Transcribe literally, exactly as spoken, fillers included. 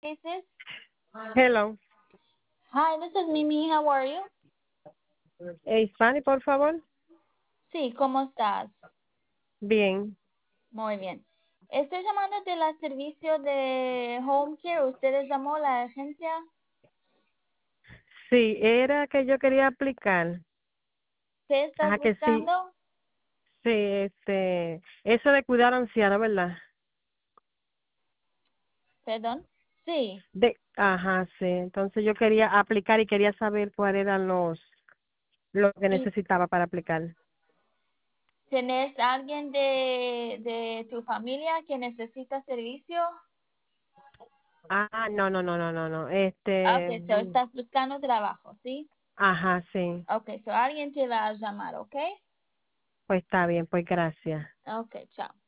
Services. Hello. Hi, this is Mimi. How are you? Eh, Fanny, por favor. Sí, ¿cómo estás? Bien. Muy bien. Estoy llamando de la servicio de Home Care. ¿Ustedes llamó a la agencia? Sí, era que yo quería aplicar. ¿Qué estás Ajá, que sí. buscando? Sí, este, eso de cuidar ancianos, ¿verdad? Perdón. Sí. De, ajá, sí. Entonces yo quería aplicar y quería saber cuáles eran los, lo que ¿Y necesitaba para aplicar. tenés alguien de, de tu familia que necesita servicio? Ah, no, no, no, no, no, no. Este, Ok, so mm, estás buscando trabajo, ¿sí? ajá, sí. Ok, so alguien te va a llamar, ¿ok? Pues está bien, pues gracias. Ok, chao.